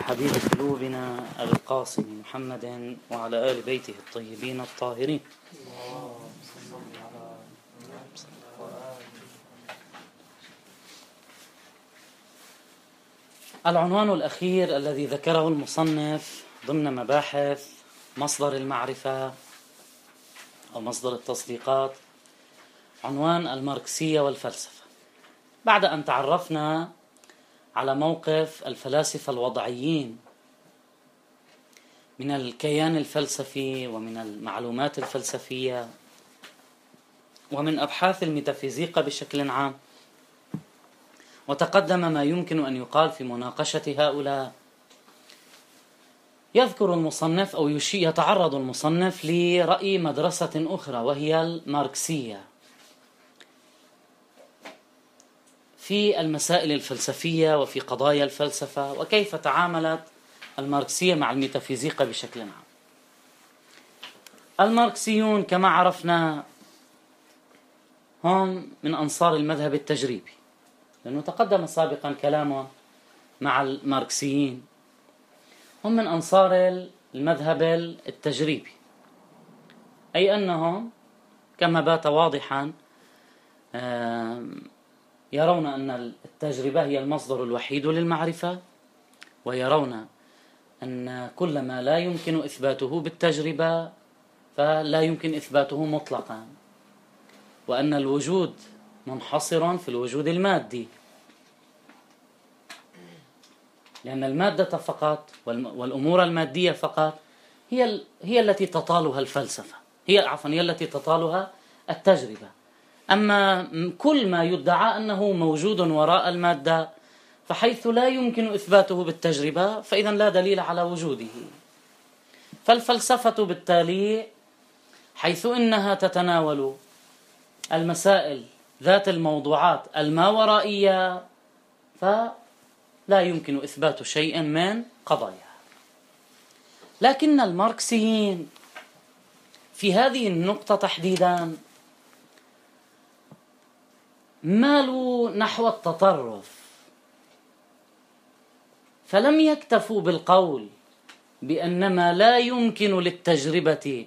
حبيب قلوبنا القاسم محمد وعلى آل بيته الطيبين الطاهرين. العنوان الأخير الذي ذكره المصنف ضمن مباحث مصدر المعرفة أو مصدر التصديقات عنوان الماركسية والفلسفة. بعد أن تعرفنا على موقف الفلاسفة الوضعيين من الكيان الفلسفي ومن المعلومات الفلسفية ومن أبحاث الميتافيزيقا بشكل عام، وتقدم ما يمكن أن يقال في مناقشة هؤلاء، يذكر المصنف أو يتعرض المصنف لرأي مدرسة أخرى وهي الماركسية في المسائل الفلسفية وفي قضايا الفلسفة، وكيف تعاملت الماركسية مع الميتافيزيقا بشكل عام. الماركسيون كما عرفنا هم من أنصار المذهب التجريبي، لأنه تقدم سابقا كلامه مع الماركسيين. هم من أنصار المذهب التجريبي، أي أنهم كما بات واضحا يرون أن التجربة هي المصدر الوحيد للمعرفة، ويرون أن كل ما لا يمكن إثباته بالتجربة فلا يمكن إثباته مطلقا، وأن الوجود منحصر في الوجود المادي، لأن المادة فقط والأمور المادية فقط هي التي تطالها الفلسفة، هي التي تطالها التجربة. أما كل ما يدعى أنه موجود وراء المادة فحيث لا يمكن إثباته بالتجربة فإذا لا دليل على وجوده. فالفلسفة بالتالي حيث إنها تتناول المسائل ذات الموضوعات الماورائية فلا يمكن إثبات شيء من قضاياها. لكن الماركسيين في هذه النقطة تحديدا مالوا نحو التطرف، فلم يكتفوا بالقول بأن ما لا يمكن للتجربة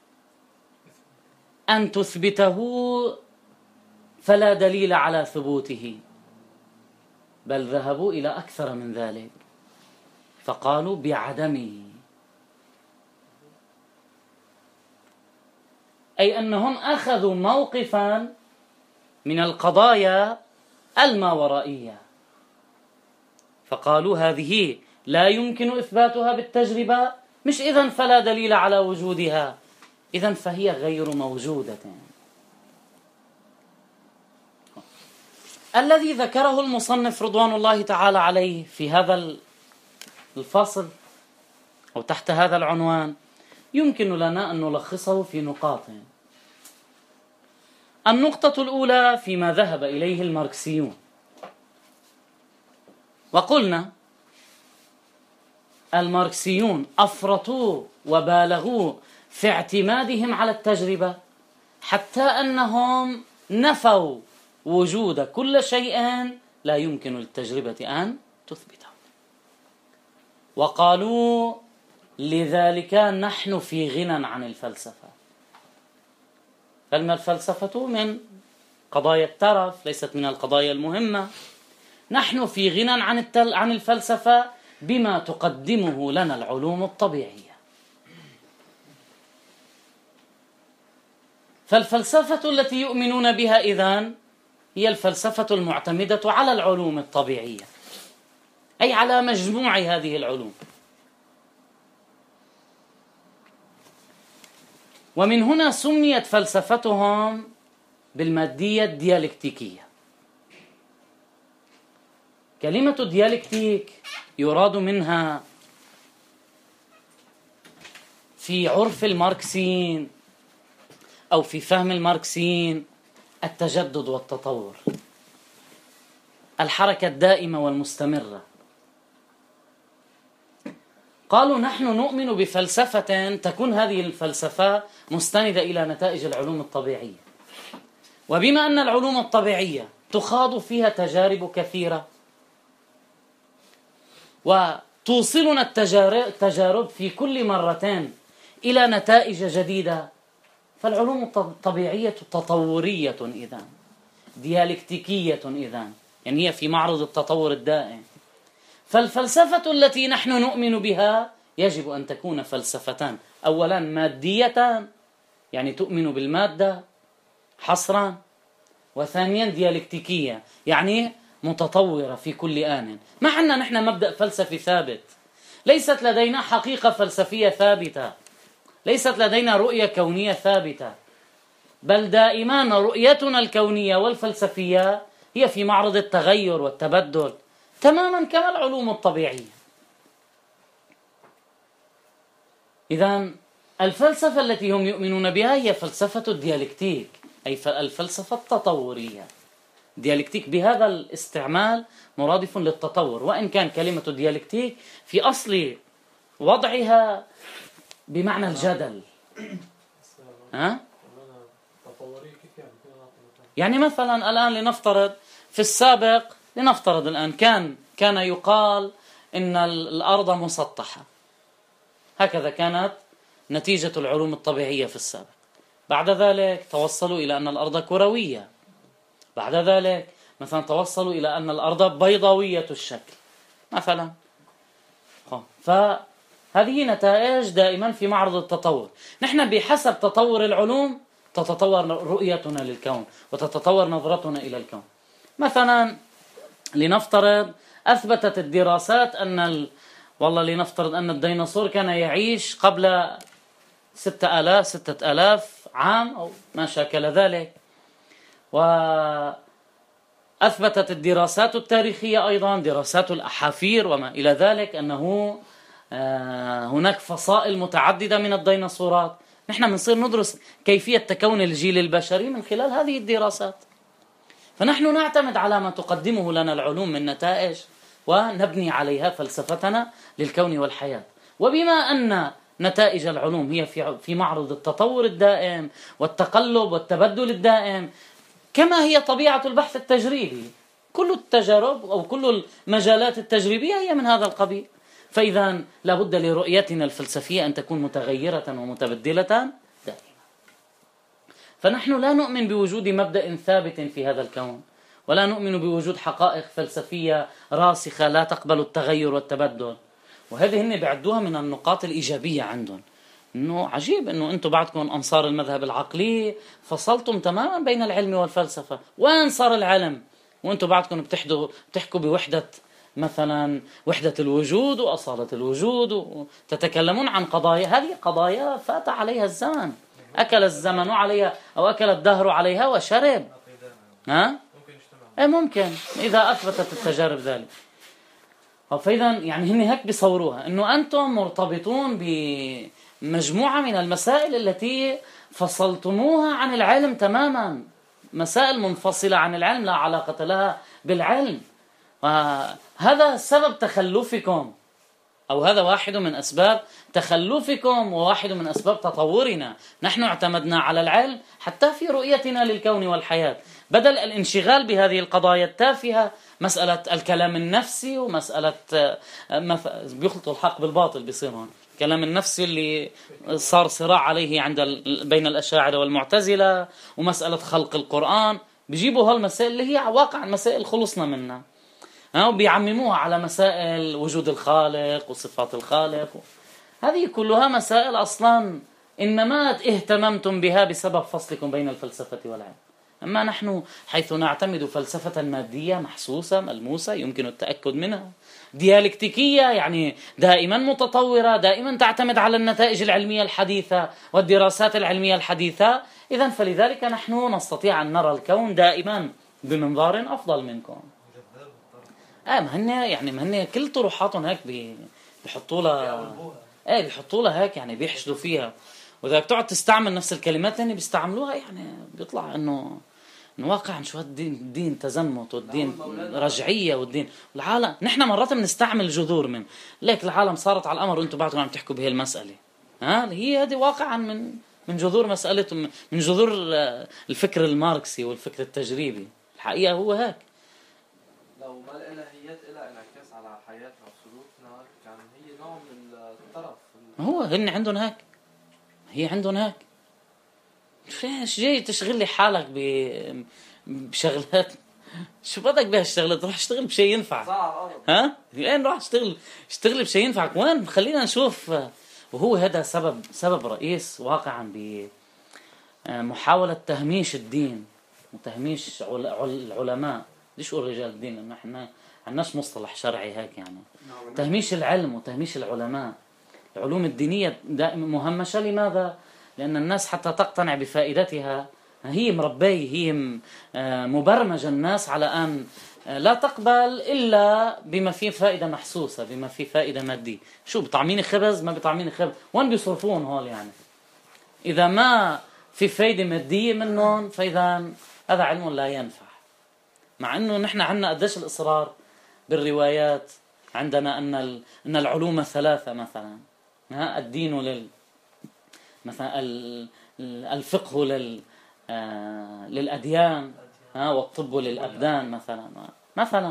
أن تثبته فلا دليل على ثبوته، بل ذهبوا إلى أكثر من ذلك، فقالوا بعدمه، أي أنهم أخذوا موقفا من القضايا الماورائية فقالوا هذه لا يمكن إثباتها بالتجربة، مش إذن فلا دليل على وجودها، إذن فهي غير موجودة. الذي ذكره المصنف رضوان الله تعالى عليه في هذا الفصل أو تحت هذا العنوان يمكن لنا أن نلخصه في نقاط. النقطة الأولى فيما ذهب إليه الماركسيون، وقلنا الماركسيون أفرطوا وبالغوا في اعتمادهم على التجربة حتى أنهم نفوا وجود كل شيء لا يمكن للتجربة أن تثبته، وقالوا لذلك نحن في غنى عن الفلسفة. الفلسفة من قضايا الترف، ليست من القضايا المهمة. نحن في غنى عن الفلسفة بما تقدمه لنا العلوم الطبيعية. فالفلسفة التي يؤمنون بها إذن هي الفلسفة المعتمدة على العلوم الطبيعية، أي على مجموع هذه العلوم. ومن هنا سميت فلسفتهم بالمادية الديالكتيكية. كلمة ديالكتيك يراد منها في عرف الماركسيين أو في فهم الماركسيين التجدد والتطور، الحركة الدائمة والمستمرة. قالوا نحن نؤمن بفلسفة تكون هذه الفلسفة مستندة إلى نتائج العلوم الطبيعية، وبما أن العلوم الطبيعية تخاض فيها تجارب كثيرة توصلنا التجارب في كل مرتين إلى نتائج جديدة، فالعلوم الطبيعية تطورية إذن، ديالكتيكية إذن، يعني هي في معرض التطور الدائم. فالفلسفة التي نحن نؤمن بها يجب أن تكون فلسفتان: أولا ماديتان، يعني تؤمن بالمادة حصرا، وثانيا ديالكتيكية، يعني متطورة في كل آن. ما عندنا نحن مبدأ فلسفي ثابت، ليست لدينا حقيقة فلسفية ثابتة، ليست لدينا رؤية كونية ثابتة، بل دائما رؤيتنا الكونية والفلسفية هي في معرض التغير والتبدل، تماما كما العلوم الطبيعية. إذن الفلسفة التي هم يؤمنون بها هي فلسفة الديالكتيك، أي الفلسفة التطورية. ديالكتيك بهذا الاستعمال مرادف للتطور، وإن كان كلمة ديالكتيك في أصل وضعها بمعنى الجدل. يعني مثلا الآن لنفترض في السابق، لنفترض الآن كان يقال إن الأرض مسطحة، هكذا كانت نتيجة العلوم الطبيعية في السابق. بعد ذلك توصلوا إلى أن الأرض كروية، بعد ذلك مثلا توصلوا إلى أن الأرض بيضاوية الشكل مثلا. فهذه نتائج دائما في معرض التطور. نحن بحسب تطور العلوم تتطور رؤيتنا للكون وتتطور نظرتنا إلى الكون. مثلا لنفترض أثبتت الدراسات والله لنفترض أن الديناصور كان يعيش قبل 6,000 عام أو ما شاكل ذلك. وأثبتت الدراسات التاريخية أيضا، دراسات الأحافير وما إلى ذلك، أنه هناك فصائل متعددة من الديناصورات. نحن بنصير ندرس كيفية تكون الجيل البشري من خلال هذه الدراسات. فنحن نعتمد على ما تقدمه لنا العلوم من نتائج ونبني عليها فلسفتنا للكون والحياة. وبما أن نتائج العلوم هي في معرض التطور الدائم والتقلب والتبدل الدائم، كما هي طبيعة البحث التجريبي، كل التجارب أو كل المجالات التجريبية هي من هذا القبيل. فإذا لابد لرؤيتنا الفلسفية أن تكون متغيرة ومتبدلة دائما. فنحن لا نؤمن بوجود مبدأ ثابت في هذا الكون، ولا نؤمن بوجود حقائق فلسفية راسخة لا تقبل التغير والتبدل. وهذه هن بعدوها من النقاط الإيجابية عندهم، إنه عجيب إنه أنتم بعدكم أنصار المذهب العقلي فصلتم تماما بين العلم والفلسفة. وين صار العلم وأنتم بعدكم بتحكوا بوحدة، مثلا وحدة الوجود وأصالة الوجود، وتتكلمون عن قضايا، هذه قضايا فات عليها الزمن، أكل الزمن عليها أو أكل الدهر عليها وشرب. ممكن إذا أثبتت التجارب ذلك. فإذا يعني هن هيك بيصوروها إنه أنتم مرتبطون بمجموعة من المسائل التي فصلتموها عن العلم تماما، مسائل منفصلة عن العلم لا علاقة لها بالعلم. هذا سبب تخلفكم، أو هذا واحد من أسباب تخلفكم وواحد من أسباب تطورنا. نحن اعتمدنا على العلم حتى في رؤيتنا للكون والحياة، بدل الانشغال بهذه القضايا التافهة، مسألة الكلام النفسي ومسألة بيخلطوا الحق بالباطل بيصيرون. الكلام النفسي اللي صار صراع عليه بين الأشاعرة والمعتزلة، ومسألة خلق القرآن، بيجيبوا هالمسائل اللي هي واقع مسائل خلصنا منها وبيعمموها على مسائل وجود الخالق وصفات الخالق. هذه كلها مسائل أصلا إنما اهتممتم بها بسبب فصلكم بين الفلسفة والعلم. أما نحن حيث نعتمد فلسفة مادية محسوسة ملموسة يمكن التأكد منها، ديالكتيكية يعني دائما متطورة، دائما تعتمد على النتائج العلمية الحديثة والدراسات العلمية الحديثة، إذن فلذلك نحن نستطيع أن نرى الكون دائما بمنظار أفضل منكم. ما هن كل طروحاتهم هيك بيحطوا لها هيك، يعني بيحشدوا فيها. وإذا تقعد تستعمل نفس الكلمات اللي بيستعملوها، يعني بيطلع إنه واقعا شو الدين تزمت والدين رجعية والدين العالم. نحن مرات بنستعمل جذور من ليك العالم صارت على الأمر وأنتم بعدكم عم تحكوا بهي المسألة. هي هذه واقعا من جذور مسألة، من جذور الفكر الماركسي والفكر التجريبي. الحقيقة هو هيك. لو ما الإلهيات إلها انعكاس على حياتنا وسلوكنا يعني هي نوع من الطرف. هو هن عندهم هيك، هي عندهم هيك. ايش جاي تشغل لي حالك بشغلات؟ شو بدك بهالشغلات؟ روح اشتغل بشيء ينفع. ها وين روح اشتغل بشيء ينفعك؟ وين؟ خلينا نشوف. وهو هذا سبب رئيس واقعا بمحاولة تهميش الدين وتهميش العلماء. ليش اقول رجال الدين؟ لانه احنا عندناش مصطلح شرعي هيك يعني. تهميش العلم وتهميش العلماء. العلوم الدينية دائما مهمشة. لماذا؟ لأن الناس حتى تقتنع بفائدتها هي مربية، هي مبرمجة الناس على أن لا تقبل إلا بما فيه فائدة محسوسة، بما فيه فائدة مادية. شو بطعميني خبز؟ ما بطعميني خبز. وين بيصرفون هول يعني؟ إذا ما في فائدة مادية منهم فإذا هذا علم لا ينفع. مع أنه نحن عندنا قديش الإصرار بالروايات عندنا أن العلوم ثلاثة مثلا. الدين مثلا الفقه للأديان، والطب للأبدان مثلا.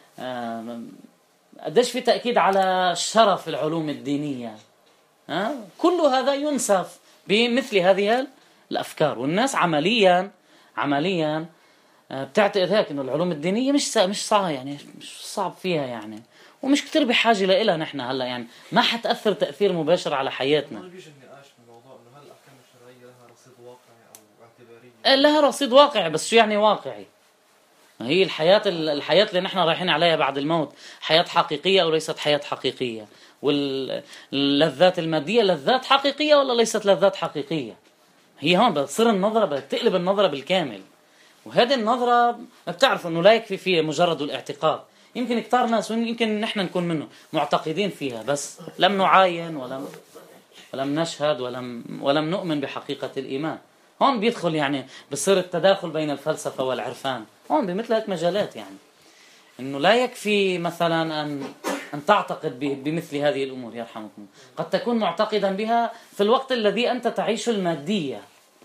قديش في تأكيد على شرف العلوم الدينية. كل هذا ينسف بمثل هذه الأفكار. والناس عمليا بتعتقد هيك إنه العلوم الدينية مش صعب يعني، مش صعب فيها يعني، ومش كتير بحاجة لها. نحن هلا يعني ما حتأثر تأثير مباشر على حياتنا. ما بيجي النقاش في الموضوع إنه هل الأحكام الشرعية لها رصيد واقعي أو اعتباري؟ لها رصيد واقعي، بس شو يعني واقعي؟ هي الحياة اللي نحن رايحين عليها بعد الموت حياة حقيقية أو ليست حياة حقيقية؟ واللذات المادية لذات حقيقية ولا ليست لذات حقيقية؟ هي هون بتصير النظرة، بتقلب النظرة بالكامل. وهذه النظرة بتعرف أنه لا يكفي فيها مجرد الاعتقاد. يمكن كتار ناس ويمكن نحن نكون منه معتقدين فيها، بس لم نعاين ولم نشهد ولم نؤمن بحقيقة الإيمان. هون بيدخل يعني بصير التداخل بين الفلسفة والعرفان هون بمثل هيك مجالات. يعني إنه لا يكفي مثلا أن تعتقد بمثل هذه الأمور يرحمكم. قد تكون معتقدا بها في الوقت الذي أنت تعيش المادية،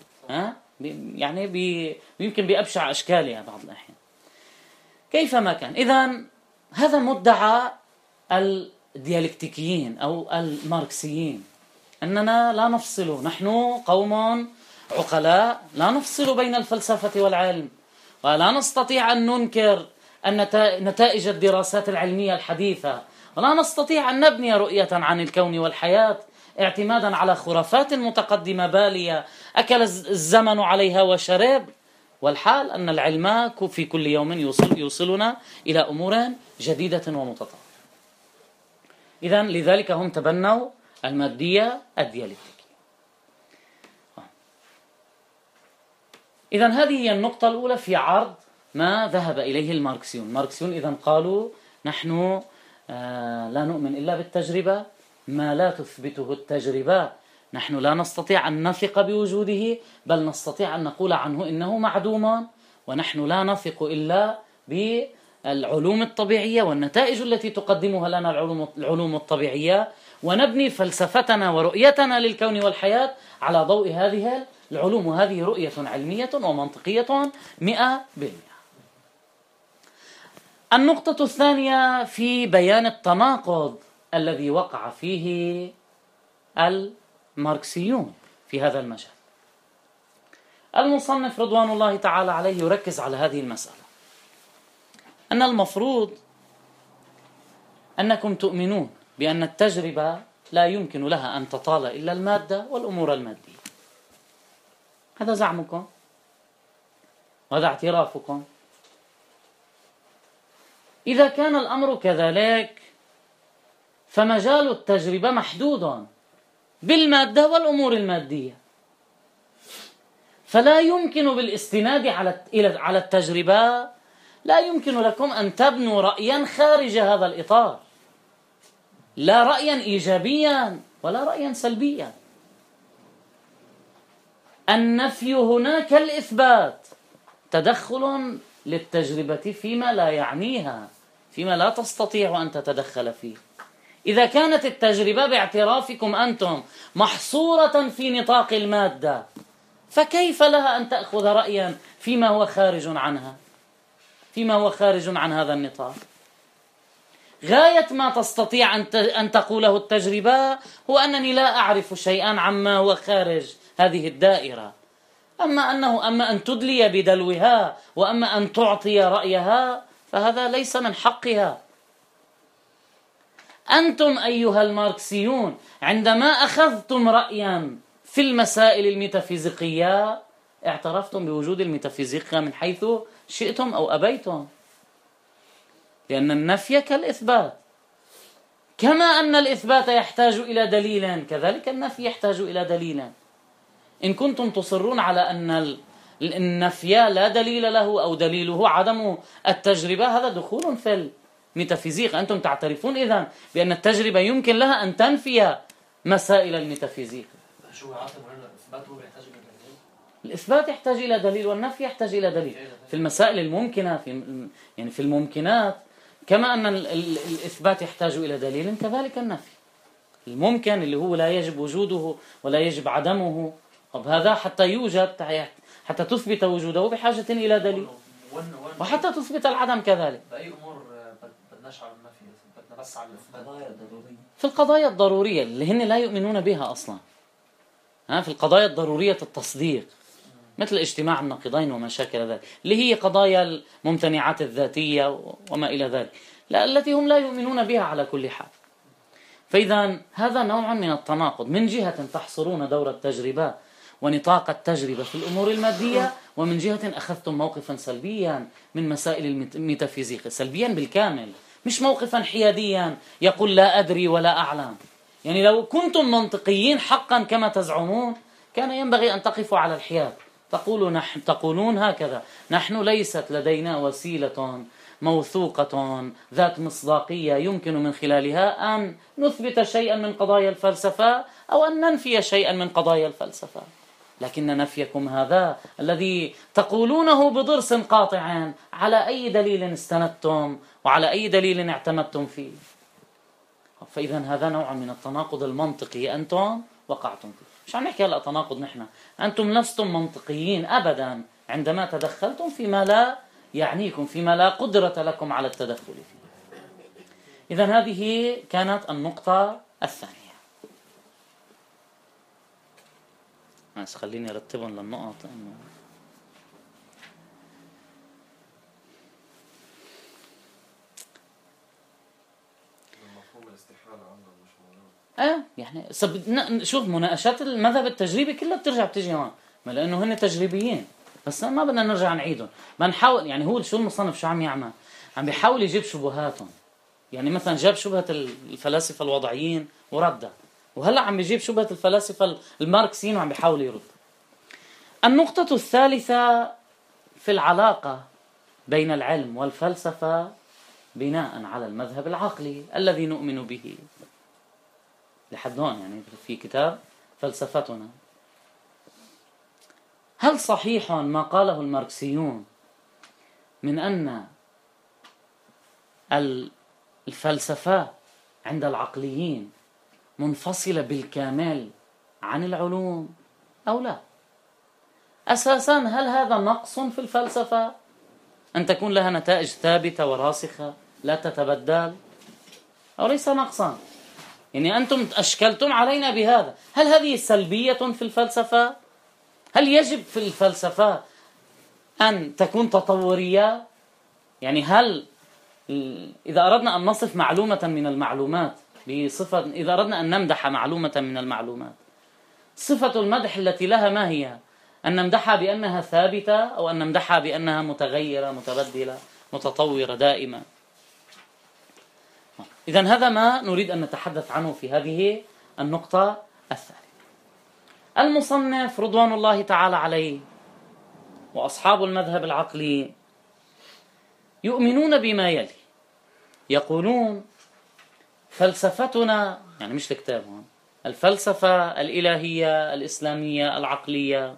يعني يمكن بأبشع أشكالها بعض الأحيان. كيفما كان، إذن هذا مدعى الديالكتيكيين أو الماركسيين، أننا لا نفصل، نحن قوم عقلاء لا نفصل بين الفلسفة والعلم، ولا نستطيع أن ننكر نتائج الدراسات العلمية الحديثة، ولا نستطيع أن نبني رؤية عن الكون والحياة اعتمادا على خرافات متقدمة بالية أكل الزمن عليها وشرب. والحال أن العلم في كل يوم يوصلنا إلى أمور جديدة ومتطورة. إذن لذلك هم تبنوا المادية الديالكتيكية. إذن هذه هي النقطة الأولى في عرض ما ذهب إليه الماركسيون. إذن قالوا نحن لا نؤمن إلا بالتجربة، ما لا تثبته التجربة نحن لا نستطيع أن نثق بوجوده، بل نستطيع أن نقول عنه إنه معدوم. ونحن لا نثق إلا بالعلوم الطبيعية والنتائج التي تقدمها لنا العلوم الطبيعية، ونبني فلسفتنا ورؤيتنا للكون والحياة على ضوء هذه العلوم. وهذه رؤية علمية ومنطقية 100%. النقطة الثانية في بيان التناقض الذي وقع فيه الماركسيون في هذا المجال. المصنف رضوان الله تعالى عليه يركز على هذه المسألة، أن المفروض أنكم تؤمنون بأن التجربة لا يمكن لها أن تطال إلا المادة والأمور المادية. هذا زعمكم وهذا اعترافكم. إذا كان الأمر كذلك فمجال التجربة محدود بالمادة والأمور المادية، فلا يمكن بالاستناد على التجربة، لا يمكن لكم أن تبنوا رأيا خارج هذا الإطار، لا رأيا إيجابيا ولا رأيا سلبيا. النفي هنا كالإثبات، تدخل للتجربة فيما لا يعنيها، فيما لا تستطيع أن تتدخل فيه. إذا كانت التجربة باعترافكم أنتم محصورة في نطاق المادة، فكيف لها أن تأخذ رأيا فيما هو خارج عنها، فيما هو خارج عن هذا النطاق؟ غاية ما تستطيع أن تقوله التجربة هو أنني لا أعرف شيئا عما هو خارج هذه الدائرة. أما أن تدلي بدلوها وأما أن تعطي رأيها فهذا ليس من حقها. أنتم أيها الماركسيون عندما أخذتم رأيا في المسائل الميتافيزيقية اعترفتم بوجود الميتافيزيقيا من حيث شئتم أو أبيتم، لأن النفي كالإثبات، كما أن الإثبات يحتاج إلى دليل كذلك النفي يحتاج إلى دليل. إن كنتم تصرون على أن النفي لا دليل له أو دليله عدم التجربة هذا دخول في الميتافيزيق. أنتم تعترفون إذن بأن التجربة يمكن لها أن تنفي مسائل الميتافيزيق. شو عاطم هنا الإثبات هو يحتاج إلى دليل؟ الإثبات يحتاج إلى دليل والنفي يحتاج إلى دليل في المسائل الممكنة في الممكنات، كما أن الإثبات يحتاج إلى دليل كذلك النفي. الممكن اللي هو لا يجب وجوده ولا يجب عدمه، طب هذا حتى يوجد حتى تثبت وجوده بحاجة إلى دليل، وحتى تثبت العدم كذلك. بأي أمور بدناش على النفي، بدنا بس على الإثبات؟ في القضايا الضرورية اللي هن لا يؤمنون بها أصلا، في القضايا الضرورية التصديق مثل اجتماع النقيضين وما شاكل ذلك، اللي هي قضايا الممتنعات الذاتية وما إلى ذلك، التي هم لا يؤمنون بها على كل حال. فإذا هذا نوع من التناقض، من جهة تحصرون دور التجربة ونطاق التجربة في الأمور المادية، ومن جهة أخذتم موقفا سلبيا من مسائل الميتافيزيق، سلبيا بالكامل، مش موقفا حياديا يقول لا أدري ولا أعلم. يعني لو كنتم منطقيين حقا كما تزعمون كان ينبغي أن تقفوا على الحياد، تقولون هكذا: نحن ليست لدينا وسيلة موثوقة ذات مصداقية يمكن من خلالها أن نثبت شيئا من قضايا الفلسفة أو أن ننفي شيئا من قضايا الفلسفة، لكن نفيكم هذا الذي تقولونه بضرس قاطع على أي دليل استندتم وعلى أي دليل اعتمدتم فيه. فإذا هذا نوع من التناقض المنطقي أنتم وقعتم فيه. مش عم نحكي هلا تناقض، نحن أنتم لستم منطقيين أبدا عندما تدخلتم فيما لا يعنيكم، فيما لا قدرة لكم على التدخل فيه. إذا هذه كانت النقطة الثانية. بس خليني أرتبهم للنقط إنه مفهوم الاستحالة عندهم مش موجود. يعني شوف مناقشات المذهب التجريبي كلها بتيجي هون، ما لأنه هن تجريبيين، بس ما بدنا نرجع نعيدهم. بنحاول يعني هو شو المصنف شو عم يعمل؟ عم بيحاول يجيب شبهاتهم. يعني مثلا جاب شبهة الفلاسفة الوضعيين وردها، وهلا عم بيجيب شبهة الفلاسفة الماركسيين وعم بيحاول يرد. النقطة الثالثة في العلاقة بين العلم والفلسفة بناء على المذهب العقلي الذي نؤمن به. لحد هون يعني في كتاب فلسفتنا. هل صحيح ما قاله الماركسيون من أن الفلسفة عند العقليين منفصلة بالكامل عن العلوم أو لا؟ أساسا هل هذا نقص في الفلسفة أن تكون لها نتائج ثابتة وراسخة لا تتبدل، أو ليس نقصا؟ يعني أنتم أشكلتم علينا بهذا. هل هذه سلبية في الفلسفة؟ هل يجب في الفلسفة أن تكون تطورية؟ يعني هل إذا أردنا أن نصف معلومة من المعلومات بصفة، إذا أردنا أن نمدح معلومة من المعلومات، صفة المدح التي لها ما هي؟ أن نمدحها بأنها ثابتة أو أن نمدحها بأنها متغيرة متبدلة متطورة دائمة؟ إذن هذا ما نريد أن نتحدث عنه في هذه النقطة الثالثة. المصنف رضوان الله تعالى عليه وأصحاب المذهب العقلي يؤمنون بما يلي. يقولون فلسفتنا، يعني مش الكتاب هون، الفلسفة الإلهية الإسلامية العقلية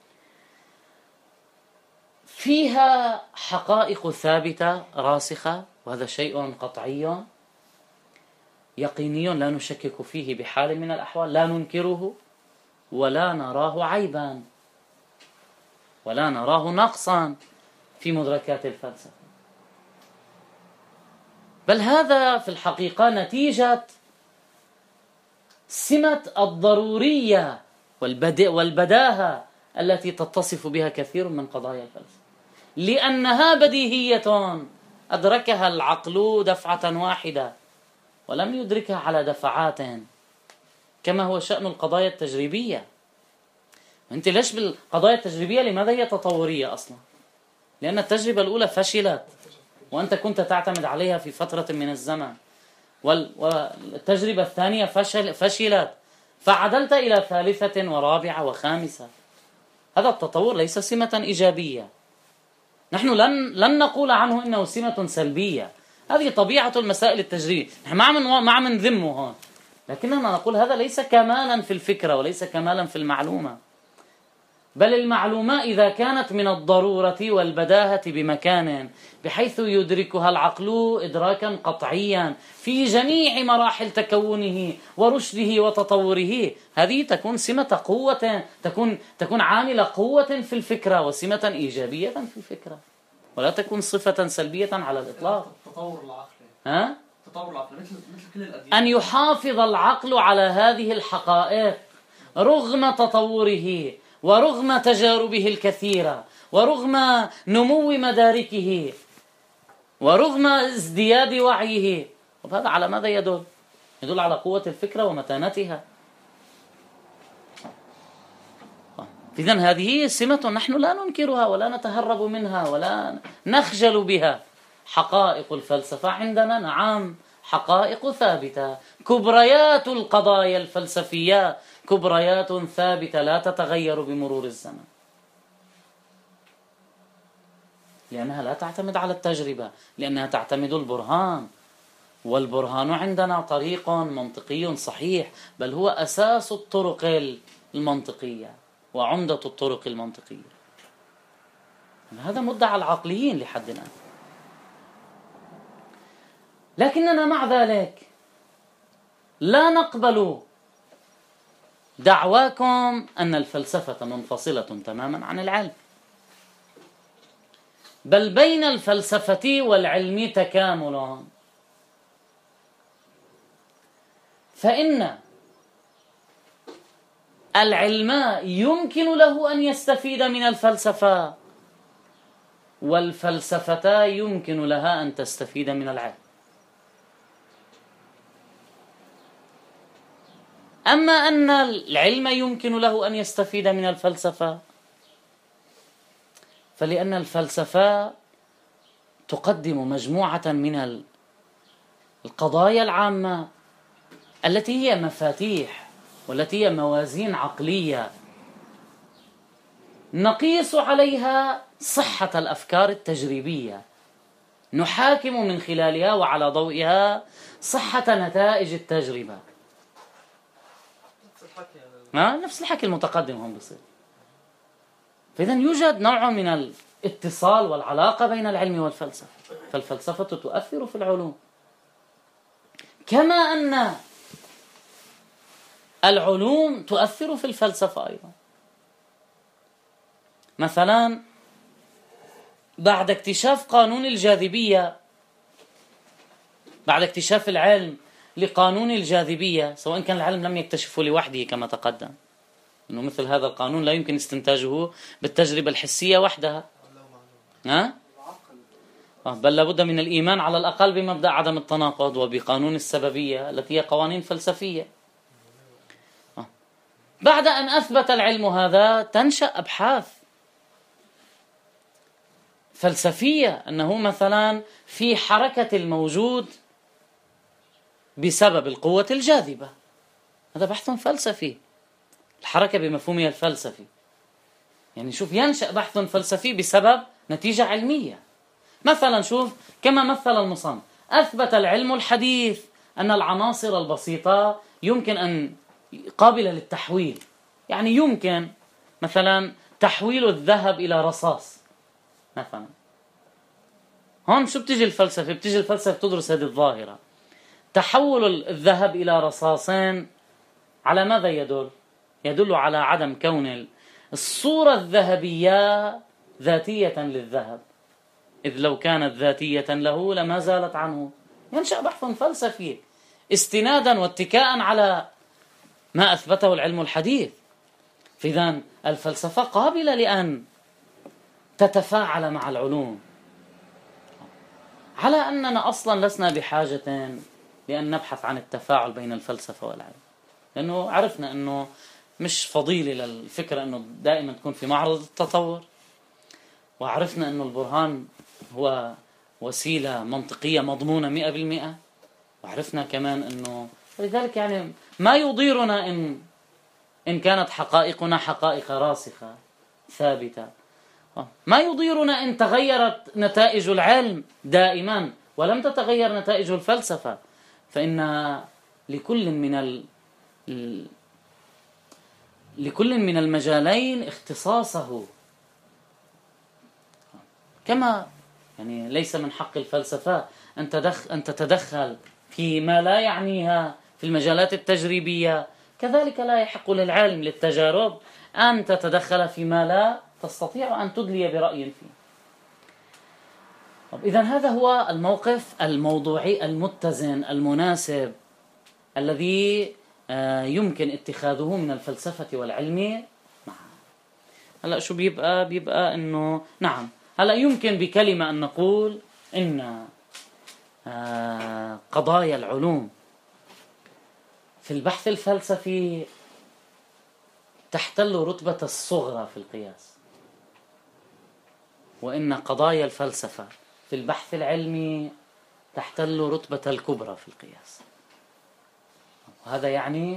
فيها حقائق ثابتة راسخة، وهذا شيء قطعي يقيني لا نشكك فيه بحال من الأحوال، لا ننكره ولا نراه عيبا ولا نراه نقصا في مدركات الفلسفة، بل هذا في الحقيقة نتيجة سمة الضرورية والبداهة التي تتصف بها كثير من قضايا الفلسفة، لأنها بديهية أدركها العقل دفعة واحدة ولم يدركها على دفعات، كما هو شأن القضايا التجريبية. أنت ليش بالقضايا التجريبية لماذا هي تطورية أصلا؟ لأن التجربة الأولى فشلت وأنت كنت تعتمد عليها في فترة من الزمن، والتجربة الثانية فشلت فعدلت إلى ثالثة ورابعة وخامسة. هذا التطور ليس سمة إيجابية، نحن لن نقول عنه إنه سمة سلبية، هذه طبيعة المسائل التجريبية، نحن ما عم نذمه هون، لكننا نقول هذا ليس كمالا في الفكرة وليس كمالا في المعلومة، بل المعلومة إذا كانت من الضرورة والبداهة بمكان بحيث يدركها العقل إدراكا قطعيا في جميع مراحل تكونه ورشده وتطوره، هذه تكون سمة قوة، تكون عامل قوة في الفكرة وسمة إيجابية في الفكرة، ولا تكون صفة سلبية على الإطلاق. تطور العقل تطور العقل مثل كل الأديان، أن يحافظ العقل على هذه الحقائق رغم تطوره ورغم تجاربه الكثيرة ورغم نمو مداركه ورغم ازدياد وعيه. وهذا على ماذا يدل؟ يدل على قوة الفكرة ومتانتها. إذن هذه سمة نحن لا ننكرها ولا نتهرب منها ولا نخجل بها. حقائق الفلسفة عندنا نعم حقائق ثابتة، كبريات القضايا الفلسفية كبريات ثابتة لا تتغير بمرور الزمن، لأنها لا تعتمد على التجربة، لأنها تعتمد البرهان، والبرهان عندنا طريق منطقي صحيح، بل هو أساس الطرق المنطقية وعمدة الطرق المنطقية. هذا مدعى العقليين لحد الآن، لكننا مع ذلك لا نقبل دعواكم أن الفلسفة منفصلة تماما عن العلم، بل بين الفلسفة والعلم تكامل، فإن العلم يمكن له أن يستفيد من الفلسفة، والفلسفة يمكن لها أن تستفيد من العلم. أما أن العلم يمكن له أن يستفيد من الفلسفة فلأن الفلسفة تقدم مجموعة من القضايا العامة التي هي مفاتيح والتي هي موازين عقلية نقيس عليها صحة الأفكار التجريبية، نحاكم من خلالها وعلى ضوئها صحة نتائج التجربة. نفس الحكي المتقدم هم بصير. فإذا يوجد نوع من الاتصال والعلاقة بين العلم والفلسفة، فالفلسفة تؤثر في العلوم كما أن العلوم تؤثر في الفلسفة أيضا. مثلا بعد اكتشاف قانون الجاذبية، بعد اكتشاف العلم لقانون الجاذبية، سواء كان العلم لم يكتشفه لوحده كما تقدم، إنه مثل هذا القانون لا يمكن استنتاجه بالتجربة الحسية وحدها، بل لابد من الإيمان على الأقل بمبدأ عدم التناقض وبقانون السببية التي هي قوانين فلسفية. بعد أن أثبت العلم هذا تنشأ أبحاث فلسفية أنه مثلا في حركة الموجود بسبب القوة الجاذبة، هذا بحث فلسفي، الحركة بمفهومها الفلسفي. يعني شوف ينشأ بحث فلسفي بسبب نتيجة علمية. مثلا شوف كما مثل المصنف، أثبت العلم الحديث أن العناصر البسيطة يمكن أن قابلة للتحويل، يعني يمكن مثلا تحويل الذهب إلى رصاص مثلا. هون شو بتيجي الفلسفة؟ بتيجي الفلسفة تدرس هذه الظاهرة، تحول الذهب إلى رصاصين، على ماذا يدل؟ يدل على عدم كون الصورة الذهبية ذاتية للذهب، إذ لو كانت ذاتية له لما زالت عنه ينشأ بحث فلسفي استنادا واتكاء على ما أثبته العلم الحديث. فإذا الفلسفة قابلة لأن تتفاعل مع العلوم، على أننا أصلا لسنا بحاجة لأن نبحث عن التفاعل بين الفلسفة والعلم، لأنه عرفنا أنه مش فضيلة للفكرة أنه دائما تكون في معرض التطور، وعرفنا أنه البرهان هو وسيلة منطقية مضمونة 100%، وعرفنا كمان أنه لذلك يعني ما يضيرنا إن كانت حقائقنا حقائق راسخة ثابتة، ما يضيرنا إن تغيرت نتائج العلم دائما ولم تتغير نتائج الفلسفة، فإن لكل من المجالين اختصاصه. كما يعني ليس من حق الفلسفة أن تتدخل فيما لا يعنيها في المجالات التجريبية، كذلك لا يحق للعلم للتجارب أن تتدخل فيما لا تستطيع أن تدلي برأي فيه. إذن هذا هو الموقف الموضوعي المتزن المناسب الذي يمكن اتخاذه من الفلسفة والعلم معا. هلأ شو بيبقى إنه نعم، هلأ يمكن بكلمة أن نقول إن قضايا العلوم في البحث الفلسفي تحتل رتبة الصغرى في القياس، وإن قضايا الفلسفة في البحث العلمي تحتل رتبة الكبرى في القياس. وهذا يعني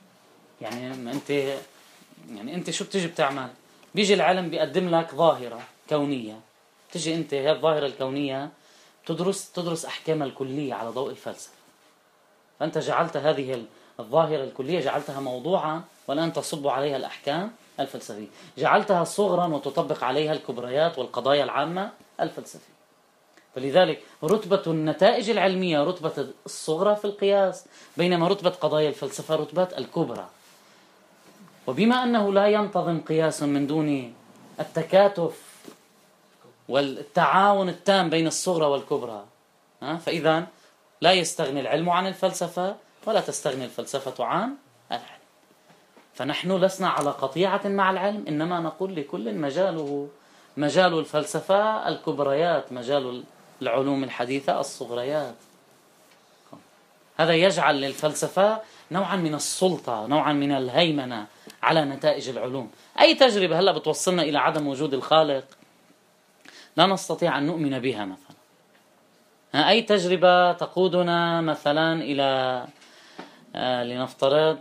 أنت شو بتجي بتعمل؟ بيجي العلم بيقدم لك ظاهرة كونية، تجي أنت هذه الظاهرة الكونية تدرس أحكام الكلية على ضوء الفلسفة، فأنت جعلت هذه الظاهرة الكلية جعلتها موضوعا، والآن تصب عليها الأحكام الفلسفية، جعلتها صغرا وتطبق عليها الكبريات والقضايا العامة الفلسفية. فلذلك رتبة النتائج العلمية رتبة الصغرى في القياس، بينما رتبة قضايا الفلسفة رتبة الكبرى. وبما أنه لا ينتظم قياس من دون التكاتف والتعاون التام بين الصغرى والكبرى، فإذا لا يستغني العلم عن الفلسفة ولا تستغني الفلسفة عن العلم. فنحن لسنا على قطيعة مع العلم، إنما نقول لكل مجاله، مجال الفلسفة الكبريات، مجال العلوم الحديثة الصغريات. هذا يجعل للفلسفة نوعا من السلطة، نوعا من الهيمنة على نتائج العلوم. أي تجربة هلأ بتوصلنا إلى عدم وجود الخالق لا نستطيع أن نؤمن بها مثلا. أي تجربة تقودنا مثلا إلى لنفترض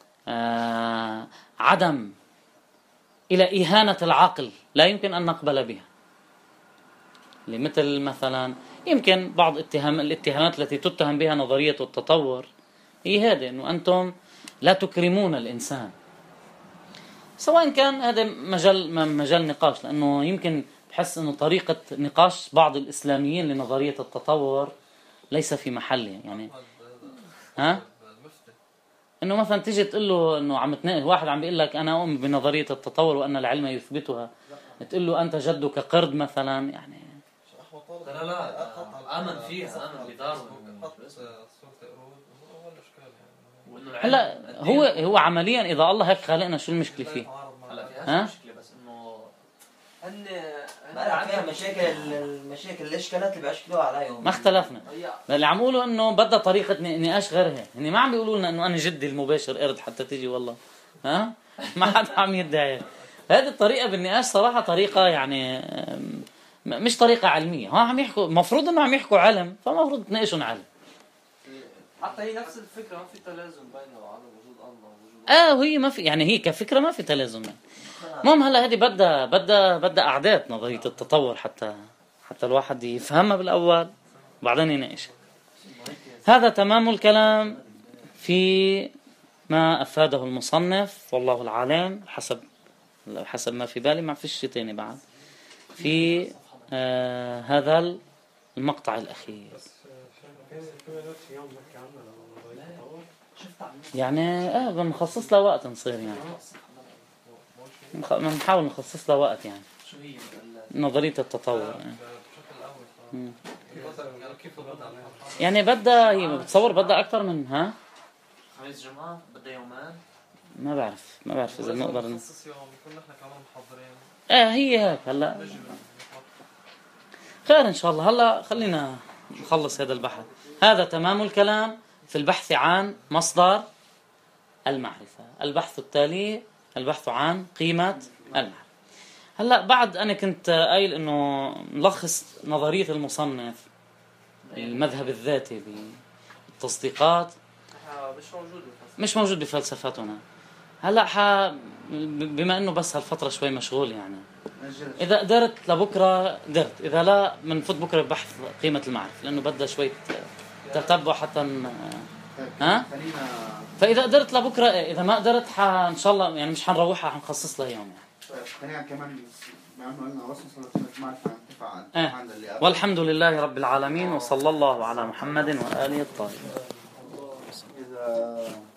إلى إهانة العقل لا يمكن أن نقبل بها. مثل مثلا يمكن بعض الاتهامات التي تتهم بها نظرية التطور هي هذه، أنه أنتم لا تكرمون الإنسان، سواء كان هذا مجال نقاش، لأنه يمكن بحس أنه طريقة نقاش بعض الإسلاميين لنظرية التطور ليس في محله. يعني انه مثلا تيجي تقول له انه عم تناقش واحد عم بيقول لك انا اؤمن بنظريه التطور وان العلم يثبتها، تقول له انت جدك قرد مثلا، يعني لا امن فيها، امن بدار هلا هو عمليا اذا الله هيك خلقنا شو المشكله فيه؟ هلا مشكله، بس انه ما فيها المشاكل الاشكالات اللي بيشكلوها عليهم ما اختلفنا. اللي عم يقولوا انه بدها طريقه نقاش غير هيك، هني ما عم بيقولوا لنا انه انا جدي المباشر قرد حتى تيجي والله ما حدا عم يدعي. هذه الطريقه بالنقاش صراحه طريقه يعني مش طريقه علميه. ها عم يحكوا، المفروض انه عم يحكوا علم، فالمفروض تناقشوا علم. حتى هي نفس الفكره، ما في تلازم بينه وعدم وجود الله ووجود وهي ما في، يعني هي كفكره ما في تلازم. المهم هلا هذه بدها اعداد نظريه التطور حتى الواحد يفهمها بالاول وبعدين يناقشها. هذا تمام الكلام في ما افاده المصنف، والله العالم، حسب ما في بالي، ما فيش شيء ثاني بعد في هذا المقطع الاخير. يعني بنخصص له وقت نصير، يعني بنحاول نخصص له وقت، يعني نظرية التطور يعني. كيف الوضع؟ يعني بدها، هي بتصور بدها أكثر من ها؟ خميس جمعة بدها يومان. ما بعرف إذا بنقدر نخصص يوم يكون نحن كمان محضرين. هي هيك هلا خير إن شاء الله. هلا خلينا نخلص هذا البحث. هذا تمام الكلام في البحث عن مصدر المعرفة. البحث التالي البحث عن قيمة المعرفة. هلا بعد أنا كنت قايل إنه نلخص نظرية المصنف المذهب الذاتي بالتصديقات مش موجود بفلسفتنا. هلا بما إنه بس هالفترة شوي مشغول يعني، إذا قدرت لبكرة قدرت، إذا لا بنفوت بكرة ببحث قيمة المعرفة لأنه بدها شوية تتبع حتى ها. فإذا قدرت لبكرة، إذا ما قدرت إن شاء الله يعني مش حنروحها، حنخصص لها يوم يعني. خلينا كمان مع انه قلنا وصلنا قيمة المعرفة والحمد لله رب العالمين، وصلى الله على محمد وآله الطاهرين.